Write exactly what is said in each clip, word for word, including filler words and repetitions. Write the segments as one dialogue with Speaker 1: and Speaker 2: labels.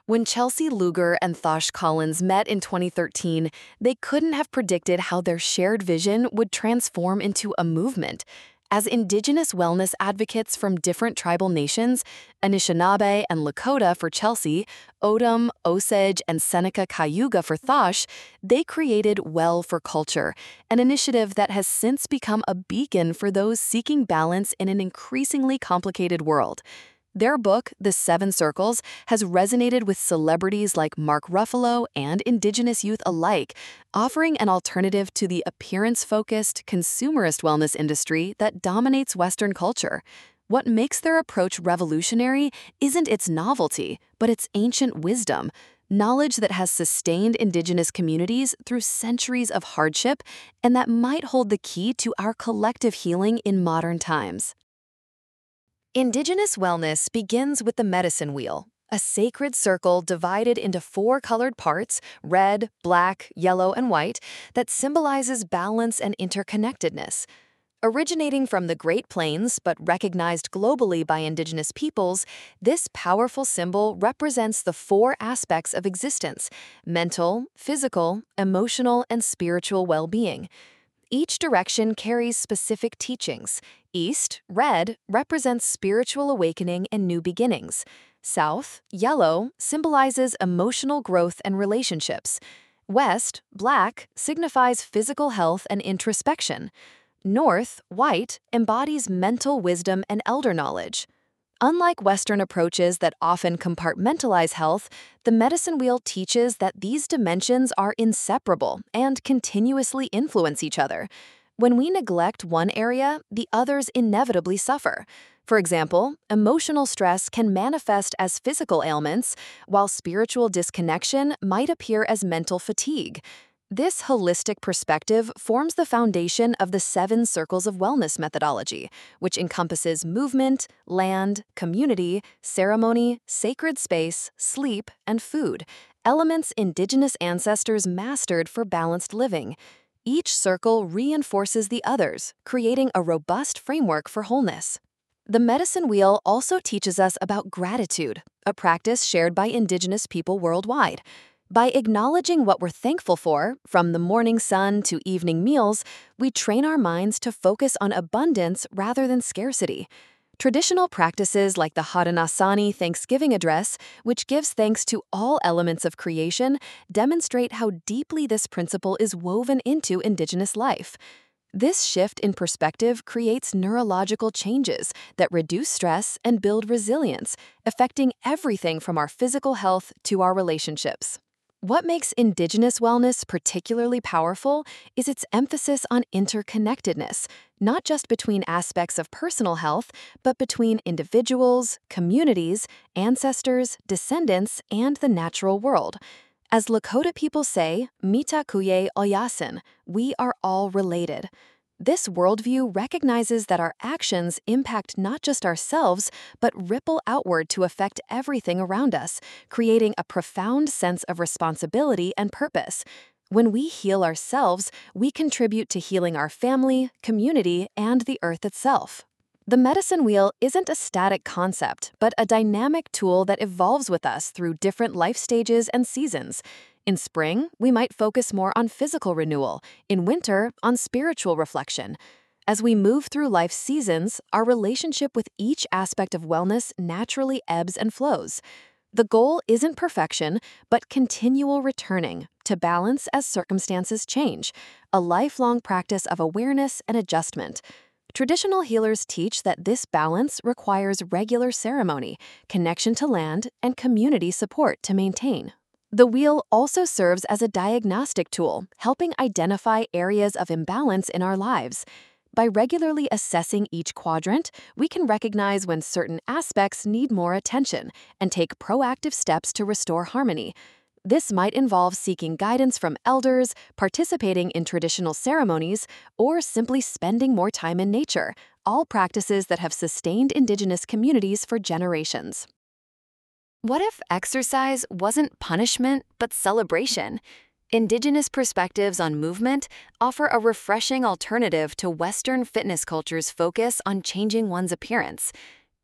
Speaker 1: When Chelsea Luger and Thosh Collins met in twenty thirteen, they couldn't have predicted how their shared vision would transform into a movement. As Indigenous wellness advocates from different tribal nations, Anishinaabe and Lakota for Chelsea, Odom, Osage, and Seneca Cayuga for Thosh, they created Well for Culture, an initiative that has since become a beacon for those seeking balance in an increasingly complicated world. Their book, The Seven Circles, has resonated with celebrities like Mark Ruffalo and Indigenous youth alike, offering an alternative to the appearance-focused, consumerist wellness industry that dominates Western culture. What makes their approach revolutionary isn't its novelty, but its ancient wisdom, knowledge that has sustained Indigenous communities through centuries of hardship and that might hold the key to our collective healing in modern times. Indigenous wellness begins with the medicine wheel, a sacred circle divided into four colored parts, red, black, yellow, and white, that symbolizes balance and interconnectedness. Originating from the Great Plains but recognized globally by Indigenous peoples, this powerful symbol represents the four aspects of existence: mental, physical, emotional, and spiritual well-being. Each direction carries specific teachings. East, red, represents spiritual awakening and new beginnings. South, yellow, symbolizes emotional growth and relationships. West, black, signifies physical health and introspection. North, white, embodies mental wisdom and elder knowledge. Unlike Western approaches that often compartmentalize health, the medicine wheel teaches that these dimensions are inseparable and continuously influence each other. When we neglect one area, the others inevitably suffer. For example, emotional stress can manifest as physical ailments, while spiritual disconnection might appear as mental fatigue. This holistic perspective forms the foundation of the Seven Circles of Wellness methodology, which encompasses movement, land, community, ceremony, sacred space, sleep, and food, elements Indigenous ancestors mastered for balanced living. Each circle reinforces the others, creating a robust framework for wholeness. The medicine wheel also teaches us about gratitude, a practice shared by Indigenous people worldwide. By acknowledging what we're thankful for, from the morning sun to evening meals, we train our minds to focus on abundance rather than scarcity. Traditional practices like the Haudenosaunee Thanksgiving Address, which gives thanks to all elements of creation, demonstrate how deeply this principle is woven into Indigenous life. This shift in perspective creates neurological changes that reduce stress and build resilience, affecting everything from our physical health to our relationships. What makes Indigenous wellness particularly powerful is its emphasis on interconnectedness, not just between aspects of personal health, but between individuals, communities, ancestors, descendants, and the natural world. As Lakota people say, "Mitakuye Oyasin," we are all related. This worldview recognizes that our actions impact not just ourselves, but ripple outward to affect everything around us, creating a profound sense of responsibility and purpose. When we heal ourselves, we contribute to healing our family, community, and the earth itself. The medicine wheel isn't a static concept, but a dynamic tool that evolves with us through different life stages and seasons. In spring, we might focus more on physical renewal, in winter, on spiritual reflection. As we move through life's seasons, our relationship with each aspect of wellness naturally ebbs and flows. The goal isn't perfection, but continual returning to balance as circumstances change, a lifelong practice of awareness and adjustment. Traditional healers teach that this balance requires regular ceremony, connection to land, and community support to maintain. The wheel also serves as a diagnostic tool, helping identify areas of imbalance in our lives. By regularly assessing each quadrant, we can recognize when certain aspects need more attention and take proactive steps to restore harmony. This might involve seeking guidance from elders, participating in traditional ceremonies, or simply spending more time in nature, all practices that have sustained Indigenous communities for generations. What if exercise wasn't punishment, but celebration? Indigenous perspectives on movement offer a refreshing alternative to Western fitness culture's focus on changing one's appearance.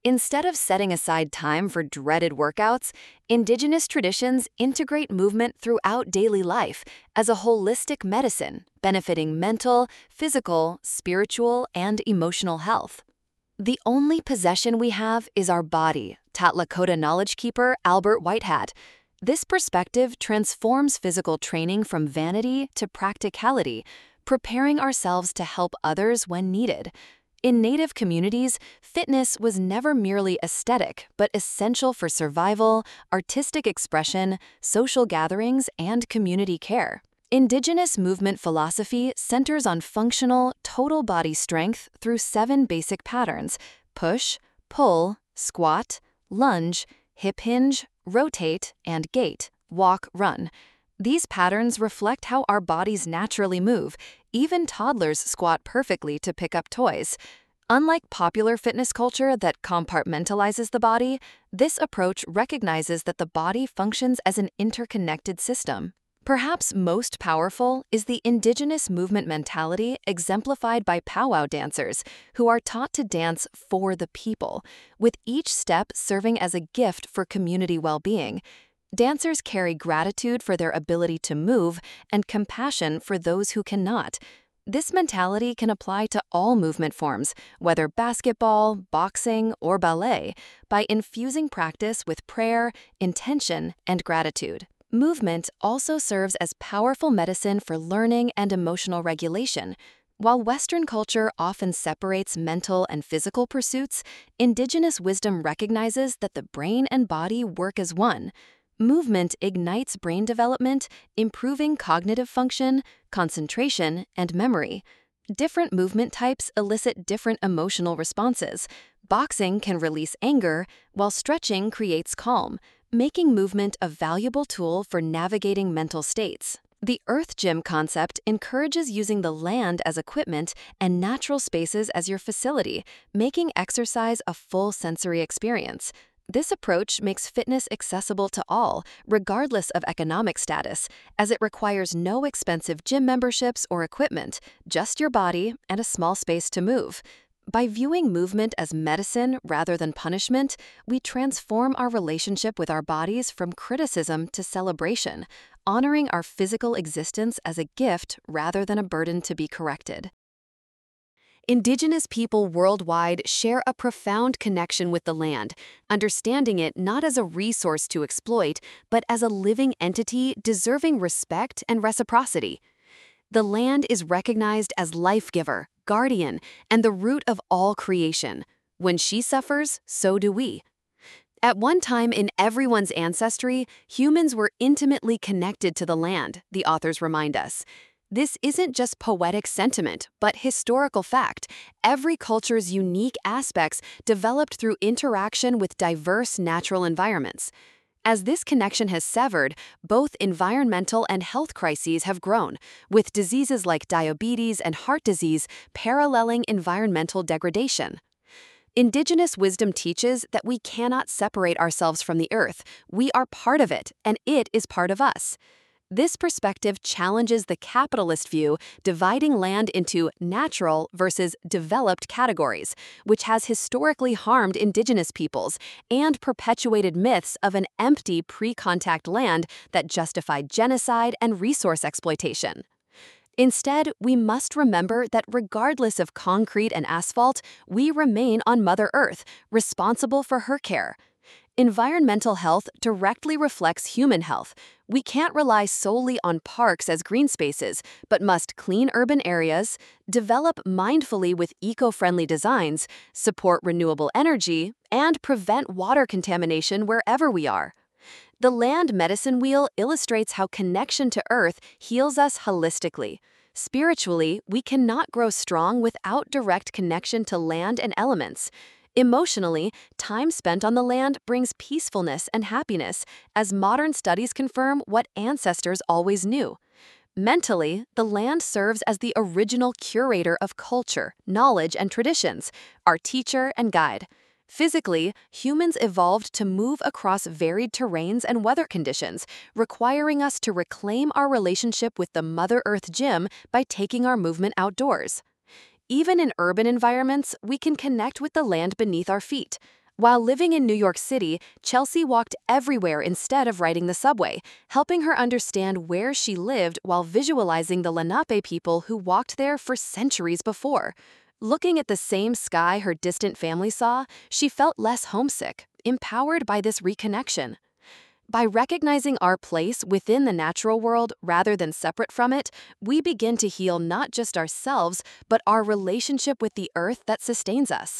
Speaker 1: Instead of setting aside time for dreaded workouts, indigenous traditions integrate movement throughout daily life as a holistic medicine, benefiting mental, physical, spiritual, and emotional health. The only possession we have is our body, taught Lakota knowledge keeper Albert Whitehat. This perspective transforms physical training from vanity to practicality, preparing ourselves to help others when needed. In Native communities, fitness was never merely aesthetic, but essential for survival, artistic expression, social gatherings, and community care. Indigenous movement philosophy centers on functional, total body strength through seven basic patterns: push, pull, squat, lunge, hip hinge, rotate, and gait, walk, run. These patterns reflect how our bodies naturally move. Even toddlers squat perfectly to pick up toys. Unlike popular fitness culture that compartmentalizes the body, this approach recognizes that the body functions as an interconnected system. Perhaps most powerful is the indigenous movement mentality exemplified by powwow dancers, who are taught to dance for the people, with each step serving as a gift for community well-being. Dancers carry gratitude for their ability to move and compassion for those who cannot. This mentality can apply to all movement forms, whether basketball, boxing, or ballet, by infusing practice with prayer, intention, and gratitude. Movement also serves as powerful medicine for learning and emotional regulation. While Western culture often separates mental and physical pursuits, indigenous wisdom recognizes that the brain and body work as one. Movement ignites brain development, improving cognitive function, concentration, and memory. Different movement types elicit different emotional responses. Boxing can release anger, while stretching creates calm, making movement a valuable tool for navigating mental states. The Earth Gym concept encourages using the land as equipment and natural spaces as your facility, making exercise a full sensory experience. This approach makes fitness accessible to all, regardless of economic status, as it requires no expensive gym memberships or equipment, just your body and a small space to move. By viewing movement as medicine rather than punishment, we transform our relationship with our bodies from criticism to celebration, honoring our physical existence as a gift rather than a burden to be corrected. Indigenous people worldwide share a profound connection with the land, understanding it not as a resource to exploit, but as a living entity deserving respect and reciprocity. The land is recognized as life-giver, guardian, and the root of all creation. When she suffers, so do we. At one time in everyone's ancestry, humans were intimately connected to the land, the authors remind us. This isn't just poetic sentiment, but historical fact. Every culture's unique aspects developed through interaction with diverse natural environments. As this connection has severed, both environmental and health crises have grown, with diseases like diabetes and heart disease paralleling environmental degradation. Indigenous wisdom teaches that we cannot separate ourselves from the earth. We are part of it, and it is part of us. This perspective challenges the capitalist view, dividing land into natural versus developed categories, which has historically harmed indigenous peoples and perpetuated myths of an empty pre-contact land that justified genocide and resource exploitation. Instead, we must remember that regardless of concrete and asphalt, we remain on Mother Earth, responsible for her care. Environmental health directly reflects human health. We can't rely solely on parks as green spaces, but must clean urban areas, develop mindfully with eco-friendly designs, support renewable energy, and prevent water contamination wherever we are. The land medicine wheel illustrates how connection to Earth heals us holistically. Spiritually, we cannot grow strong without direct connection to land and elements. Emotionally, time spent on the land brings peacefulness and happiness, as modern studies confirm what ancestors always knew. Mentally, the land serves as the original curator of culture, knowledge, and traditions, our teacher and guide. Physically, humans evolved to move across varied terrains and weather conditions, requiring us to reclaim our relationship with the Mother Earth gym by taking our movement outdoors. Even in urban environments, we can connect with the land beneath our feet. While living in New York City, Chelsea walked everywhere instead of riding the subway, helping her understand where she lived while visualizing the Lenape people who walked there for centuries before. Looking at the same sky her distant family saw, she felt less homesick, empowered by this reconnection. By recognizing our place within the natural world rather than separate from it, we begin to heal not just ourselves, but our relationship with the earth that sustains us.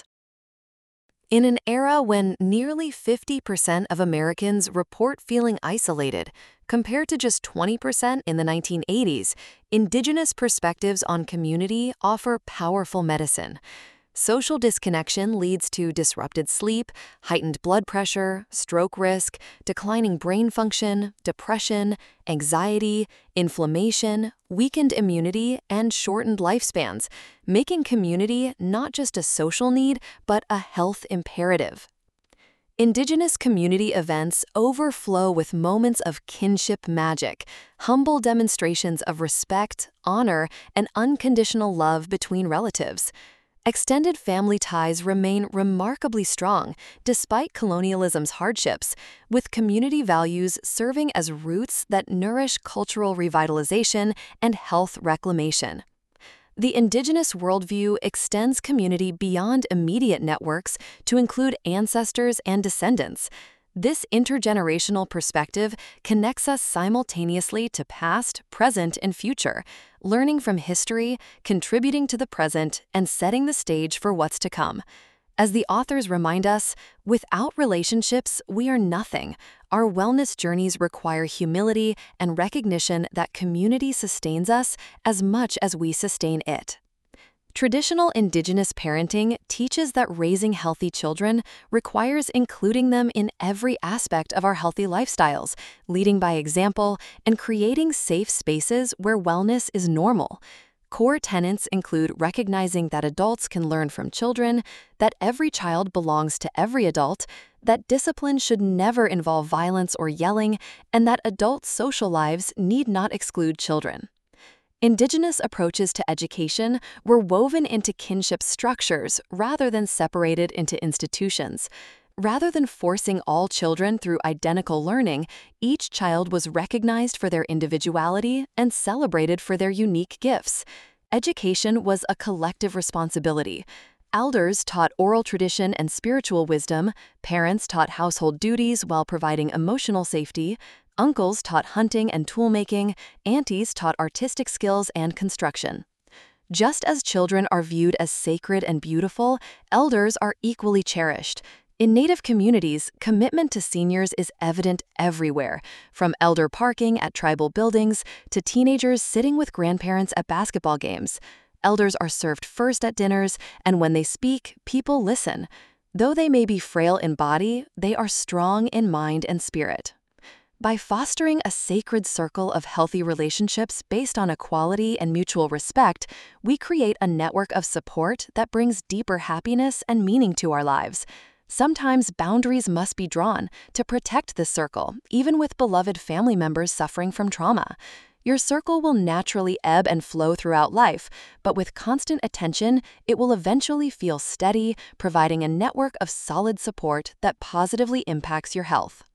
Speaker 1: In an era when nearly fifty percent of Americans report feeling isolated, compared to just twenty percent in the nineteen eighties, Indigenous perspectives on community offer powerful medicine. Social disconnection leads to disrupted sleep, heightened blood pressure, stroke risk, declining brain function, depression, anxiety, inflammation, weakened immunity, and shortened lifespans, making community not just a social need, but a health imperative. Indigenous community events overflow with moments of kinship magic, humble demonstrations of respect, honor, and unconditional love between relatives. Extended family ties remain remarkably strong despite colonialism's hardships, with community values serving as roots that nourish cultural revitalization and health reclamation. The Indigenous worldview extends community beyond immediate networks to include ancestors and descendants. This intergenerational perspective connects us simultaneously to past, present, and future, learning from history, contributing to the present, and setting the stage for what's to come. As the authors remind us, without relationships, we are nothing. Our wellness journeys require humility and recognition that community sustains us as much as we sustain it. Traditional Indigenous parenting teaches that raising healthy children requires including them in every aspect of our healthy lifestyles, leading by example, and creating safe spaces where wellness is normal. Core tenets include recognizing that adults can learn from children, that every child belongs to every adult, that discipline should never involve violence or yelling, and that adult social lives need not exclude children. Indigenous approaches to education were woven into kinship structures rather than separated into institutions. Rather than forcing all children through identical learning, each child was recognized for their individuality and celebrated for their unique gifts. Education was a collective responsibility. Elders taught oral tradition and spiritual wisdom, parents taught household duties while providing emotional safety, uncles taught hunting and toolmaking, aunties taught artistic skills and construction. Just as children are viewed as sacred and beautiful, elders are equally cherished. In Native communities, commitment to seniors is evident everywhere, from elder parking at tribal buildings to teenagers sitting with grandparents at basketball games. Elders are served first at dinners, and when they speak, people listen. Though they may be frail in body, they are strong in mind and spirit. By fostering a sacred circle of healthy relationships based on equality and mutual respect, we create a network of support that brings deeper happiness and meaning to our lives. Sometimes boundaries must be drawn to protect this circle, even with beloved family members suffering from trauma. Your circle will naturally ebb and flow throughout life, but with constant attention, it will eventually feel steady, providing a network of solid support that positively impacts your health.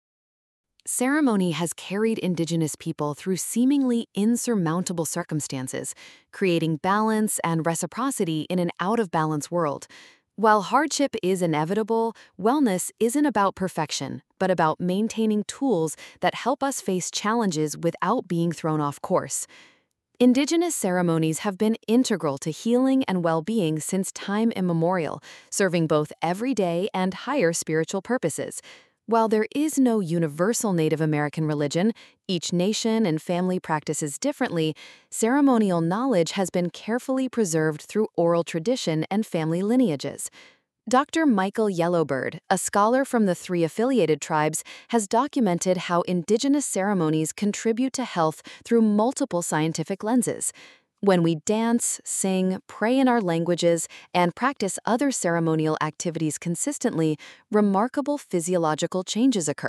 Speaker 1: Ceremony has carried Indigenous people through seemingly insurmountable circumstances, creating balance and reciprocity in an out-of-balance world. While hardship is inevitable, wellness isn't about perfection, but about maintaining tools that help us face challenges without being thrown off course. Indigenous ceremonies have been integral to healing and well-being since time immemorial, serving both everyday and higher spiritual purposes. While there is no universal Native American religion, each nation and family practices differently, ceremonial knowledge has been carefully preserved through oral tradition and family lineages. Doctor Michael Yellowbird, a scholar from the three affiliated tribes, has documented how Indigenous ceremonies contribute to health through multiple scientific lenses. When we dance, sing, pray in our languages, and practice other ceremonial activities consistently, remarkable physiological changes occur.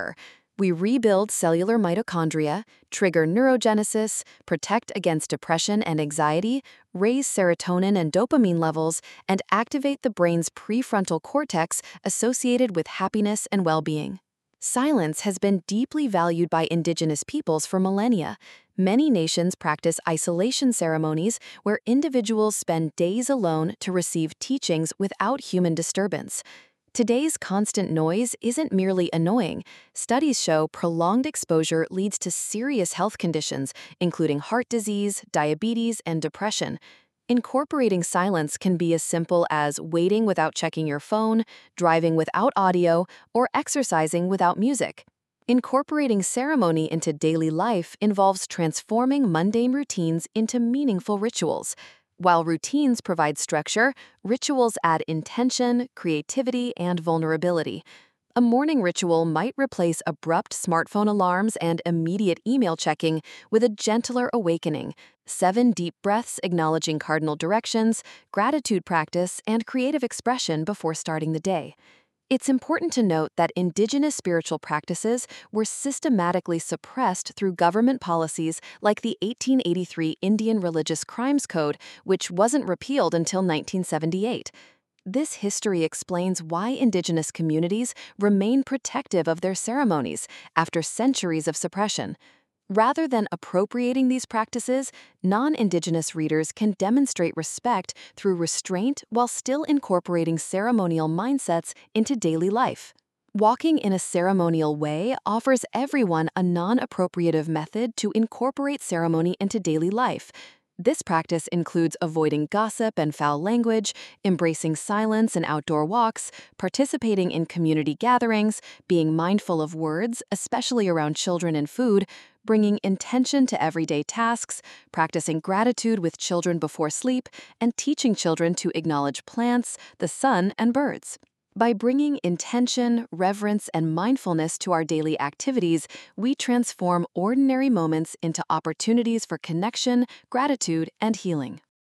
Speaker 1: We rebuild cellular mitochondria, trigger neurogenesis, protect against depression and anxiety, raise serotonin and dopamine levels, and activate the brain's prefrontal cortex associated with happiness and well-being. Silence has been deeply valued by indigenous peoples for millennia. Many nations practice isolation ceremonies where individuals spend days alone to receive teachings without human disturbance. Today's constant noise isn't merely annoying. Studies show prolonged exposure leads to serious health conditions, including heart disease, diabetes, and depression. Incorporating silence can be as simple as waiting without checking your phone, driving without audio, or exercising without music. Incorporating ceremony into daily life involves transforming mundane routines into meaningful rituals. While routines provide structure, rituals add intention, creativity, and vulnerability. A morning ritual might replace abrupt smartphone alarms and immediate email checking with a gentler awakening, seven deep breaths acknowledging cardinal directions, gratitude practice, and creative expression before starting the day. It's important to note that indigenous spiritual practices were systematically suppressed through government policies like the eighteen eighty-three Indian Religious Crimes Code, which wasn't repealed until nineteen seventy-eight. This history explains why indigenous communities remain protective of their ceremonies after centuries of suppression. Rather than appropriating these practices, non-indigenous readers can demonstrate respect through restraint while still incorporating ceremonial mindsets into daily life. Walking in a ceremonial way offers everyone a non-appropriative method to incorporate ceremony into daily life. This practice includes avoiding gossip and foul language, embracing silence and outdoor walks, participating in community gatherings, being mindful of words, especially around children and food, bringing intention to everyday tasks, practicing gratitude with children before sleep, and teaching children to acknowledge plants, the sun, and birds. By bringing intention, reverence, and mindfulness to our daily activities, we transform ordinary moments into opportunities for connection, gratitude, and healing.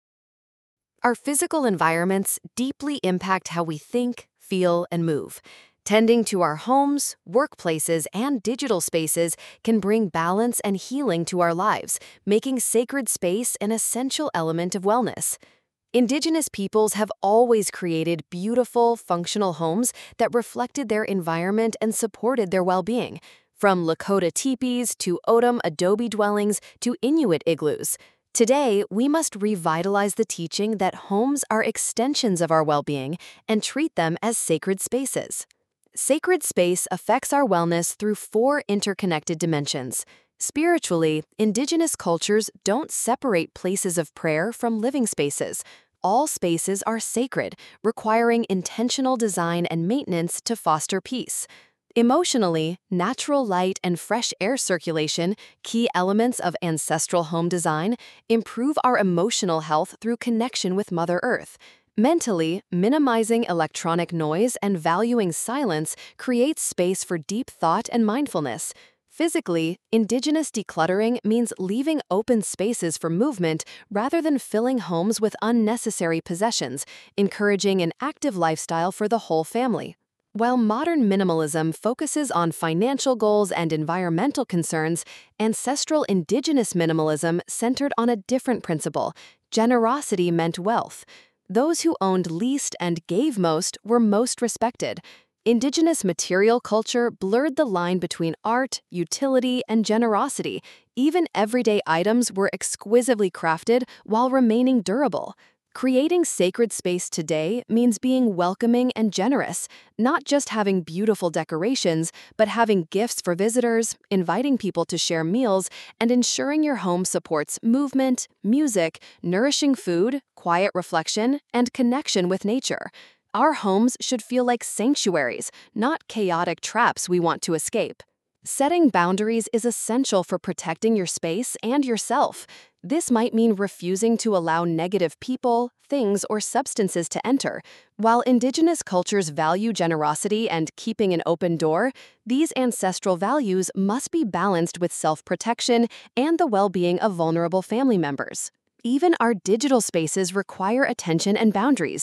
Speaker 1: Our physical environments deeply impact how we think, feel, and move. Tending to our homes, workplaces, and digital spaces can bring balance and healing to our lives, making sacred space an essential element of wellness. Indigenous peoples have always created beautiful, functional homes that reflected their environment and supported their well-being. From Lakota teepees to O'odham adobe dwellings to Inuit igloos. Today, we must revitalize the teaching that homes are extensions of our well-being and treat them as sacred spaces. Sacred space affects our wellness through four interconnected dimensions. Spiritually, indigenous cultures don't separate places of prayer from living spaces. All spaces are sacred, requiring intentional design and maintenance to foster peace. Emotionally, natural light and fresh air circulation, key elements of ancestral home design, improve our emotional health through connection with Mother Earth. Mentally, minimizing electronic noise and valuing silence creates space for deep thought and mindfulness. Physically, indigenous decluttering means leaving open spaces for movement rather than filling homes with unnecessary possessions, encouraging an active lifestyle for the whole family. While modern minimalism focuses on financial goals and environmental concerns, ancestral indigenous minimalism centered on a different principle: generosity meant wealth. Those who owned least and gave most were most respected. Indigenous material culture blurred the line between art, utility, and generosity. Even everyday items were exquisitely crafted while remaining durable. Creating sacred space today means being welcoming and generous, not just having beautiful decorations, but having gifts for visitors, inviting people to share meals, and ensuring your home supports movement, music, nourishing food, quiet reflection, and connection with nature. Our homes should feel like sanctuaries, not chaotic traps we want to escape. Setting boundaries is essential for protecting your space and yourself. This might mean refusing to allow negative people, things, or substances to enter. While indigenous cultures value generosity and keeping an open door, these ancestral values must be balanced with self-protection and the well-being of vulnerable family members. Even our digital spaces require attention and boundaries.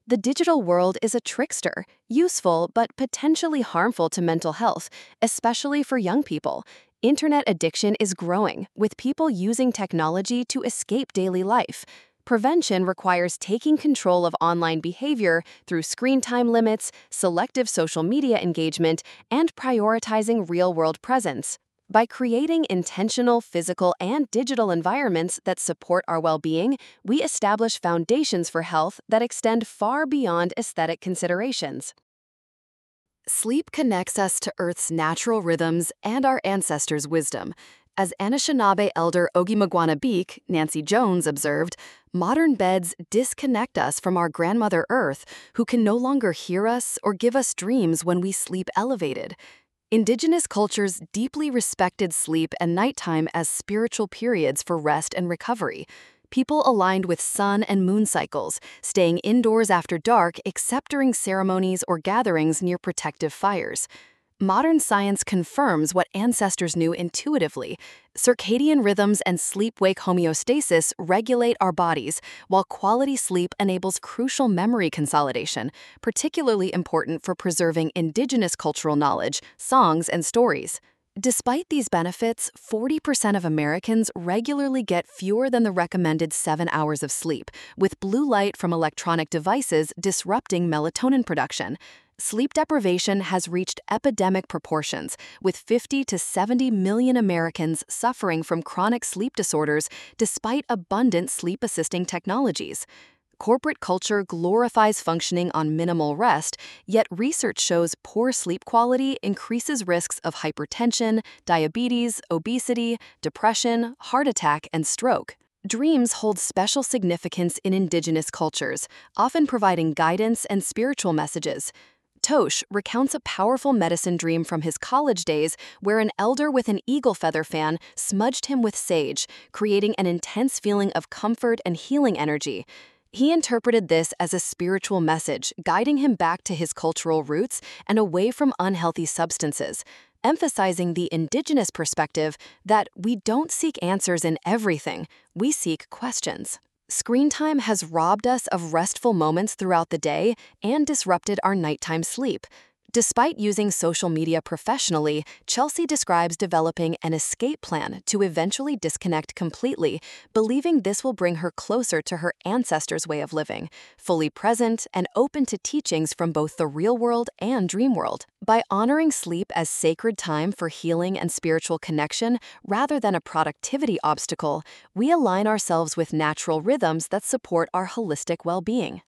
Speaker 1: The digital world is a trickster, useful but potentially harmful to mental health, especially for young people. Internet addiction is growing, with people using technology to escape daily life. Prevention requires taking control of online behavior through screen time limits, selective social media engagement, and prioritizing real-world presence. By creating intentional physical and digital environments that support our well-being, we establish foundations for health that extend far beyond aesthetic considerations. Sleep connects us to Earth's natural rhythms and our ancestors' wisdom. As Anishinaabe elder Ogimagwana Nancy Jones, observed, modern beds disconnect us from our grandmother Earth, who can no longer hear us or give us dreams when we sleep elevated. Indigenous cultures deeply respected sleep and nighttime as spiritual periods for rest and recovery. People aligned with sun and moon cycles, staying indoors after dark except during ceremonies or gatherings near protective fires. Modern science confirms what ancestors knew intuitively. Circadian rhythms and sleep-wake homeostasis regulate our bodies, while quality sleep enables crucial memory consolidation, particularly important for preserving indigenous cultural knowledge, songs, and stories. Despite these benefits, forty percent of Americans regularly get fewer than the recommended seven hours of sleep, with blue light from electronic devices disrupting melatonin production. Sleep deprivation has reached epidemic proportions, with fifty to seventy million Americans suffering from chronic sleep disorders despite abundant sleep-assisting technologies. Corporate culture glorifies functioning on minimal rest, yet research shows poor sleep quality increases risks of hypertension, diabetes, obesity, depression, heart attack, and stroke. Dreams hold special significance in indigenous cultures, often providing guidance and spiritual messages. Tosh recounts a powerful medicine dream from his college days where an elder with an eagle feather fan smudged him with sage, creating an intense feeling of comfort and healing energy. He interpreted this as a spiritual message, guiding him back to his cultural roots and away from unhealthy substances, emphasizing the indigenous perspective that we don't seek answers in everything, we seek questions. Screen time has robbed us of restful moments throughout the day and disrupted our nighttime sleep. Despite using social media professionally, Chelsea describes developing an escape plan to eventually disconnect completely, believing this will bring her closer to her ancestors' way of living, fully present and open to teachings from both the real world and dream world. By honoring sleep as sacred time for healing and spiritual connection rather than a productivity obstacle, we align ourselves with natural rhythms that support our holistic well-being.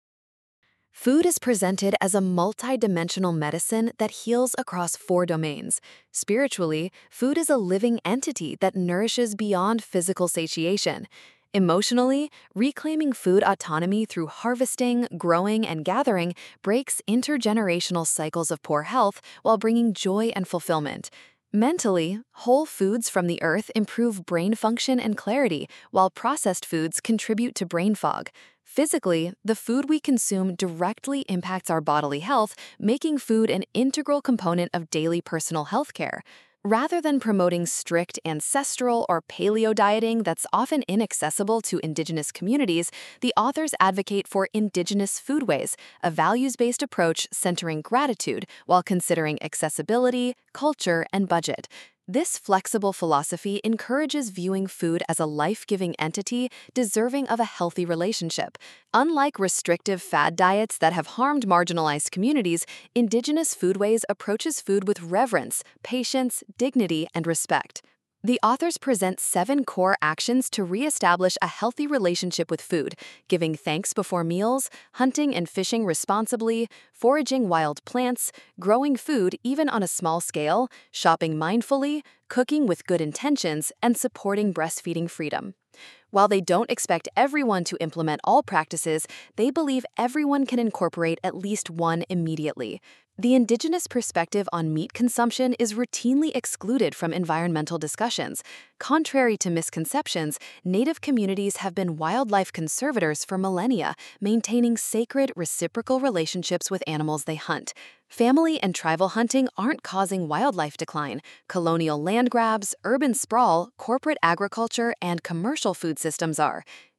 Speaker 1: Food is presented as a multidimensional medicine that heals across four domains. Spiritually, food is a living entity that nourishes beyond physical satiation. Emotionally, reclaiming food autonomy through harvesting, growing, and gathering breaks intergenerational cycles of poor health while bringing joy and fulfillment. Mentally, whole foods from the earth improve brain function and clarity, while processed foods contribute to brain fog. Physically, the food we consume directly impacts our bodily health, making food an integral component of daily personal health care. Rather than promoting strict ancestral or paleo dieting that's often inaccessible to indigenous communities, the authors advocate for indigenous foodways, a values-based approach centering gratitude while considering accessibility, culture, and budget. This flexible philosophy encourages viewing food as a life-giving entity deserving of a healthy relationship. Unlike restrictive fad diets that have harmed marginalized communities, indigenous foodways approaches food with reverence, patience, dignity, and respect. The authors present seven core actions to reestablish a healthy relationship with food: giving thanks before meals, hunting and fishing responsibly, foraging wild plants, growing food even on a small scale, shopping mindfully, cooking with good intentions, and supporting breastfeeding freedom. While they don't expect everyone to implement all practices, they believe everyone can incorporate at least one immediately. The indigenous perspective on meat consumption is routinely excluded from environmental discussions. Contrary to misconceptions, Native communities have been wildlife conservators for millennia, maintaining sacred, reciprocal relationships with animals they hunt. Family and tribal hunting aren't causing wildlife decline. Colonial land grabs, urban sprawl, corporate agriculture, and commercial food systems are.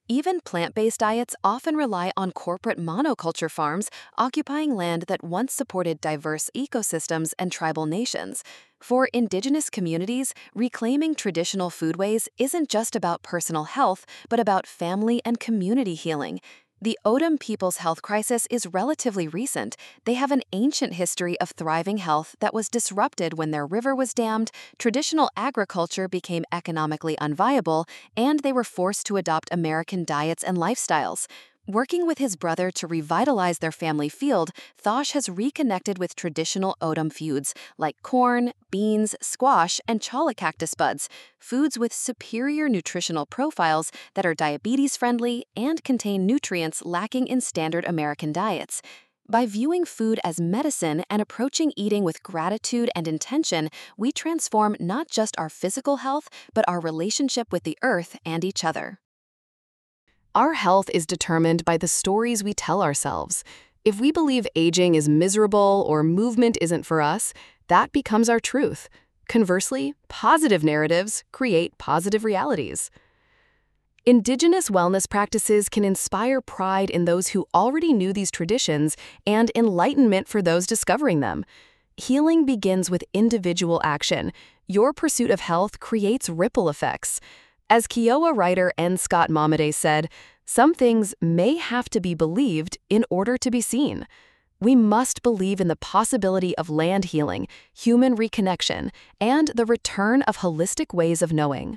Speaker 1: Even plant-based diets often rely on corporate monoculture farms occupying land that once supported diverse ecosystems and tribal nations. For indigenous communities, reclaiming traditional foodways isn't just about personal health, but about family and community healing. The Odom people's health crisis is relatively recent. They have an ancient history of thriving health that was disrupted when their river was dammed, traditional agriculture became economically unviable, and they were forced to adopt American diets and lifestyles. Working with his brother to revitalize their family field, Thosh has reconnected with traditional Odom foods like corn, beans, squash, and challah cactus buds, foods with superior nutritional profiles that are diabetes-friendly and contain nutrients lacking in standard American diets. By viewing food as medicine and approaching eating with gratitude and intention, we transform not just our physical health, but our relationship with the earth and each other. Our health is determined by the stories we tell ourselves. If we believe aging is miserable or movement isn't for us, that becomes our truth. Conversely, positive narratives create positive realities. Indigenous wellness practices can inspire pride in those who already knew these traditions and enlightenment for those discovering them. Healing begins with individual action. Your pursuit of health creates ripple effects. As Kiowa writer N. Scott Momaday said, "Some things may have to be believed in order to be seen." We must believe in the possibility of land healing, human reconnection, and the return of holistic ways of knowing.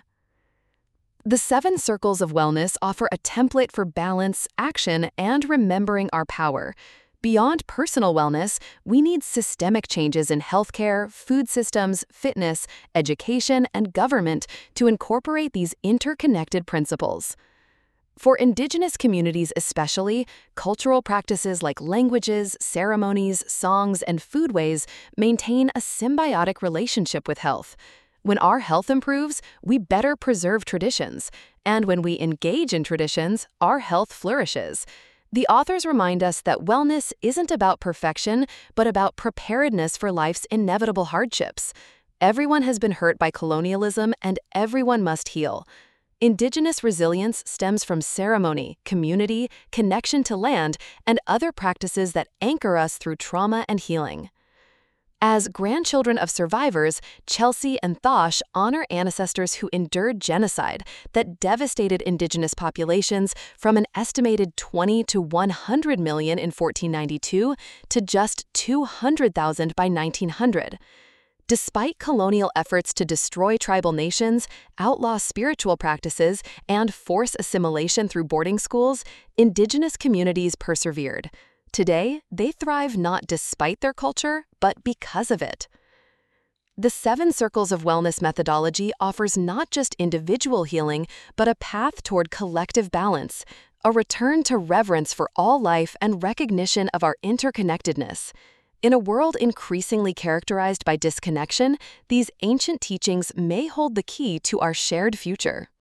Speaker 1: The Seven Circles of Wellness offer a template for balance, action, and remembering our power. Beyond personal wellness, we need systemic changes in healthcare, food systems, fitness, education, and government to incorporate these interconnected principles. For Indigenous communities especially, cultural practices like languages, ceremonies, songs, and foodways maintain a symbiotic relationship with health. When our health improves, we better preserve traditions, and when we engage in traditions, our health flourishes. The authors remind us that wellness isn't about perfection, but about preparedness for life's inevitable hardships. Everyone has been hurt by colonialism, and everyone must heal. Indigenous resilience stems from ceremony, community, connection to land, and other practices that anchor us through trauma and healing. As grandchildren of survivors, Chelsea and Thosh honor ancestors who endured genocide that devastated indigenous populations from an estimated twenty to one hundred million in fourteen ninety-two to just two hundred thousand by nineteen hundred. Despite colonial efforts to destroy tribal nations, outlaw spiritual practices, and force assimilation through boarding schools, indigenous communities persevered. Today, they thrive not despite their culture, but because of it. The Seven Circles of Wellness methodology offers not just individual healing, but a path toward collective balance, a return to reverence for all life and recognition of our interconnectedness. In a world increasingly characterized by disconnection, these ancient teachings may hold the key to our shared future.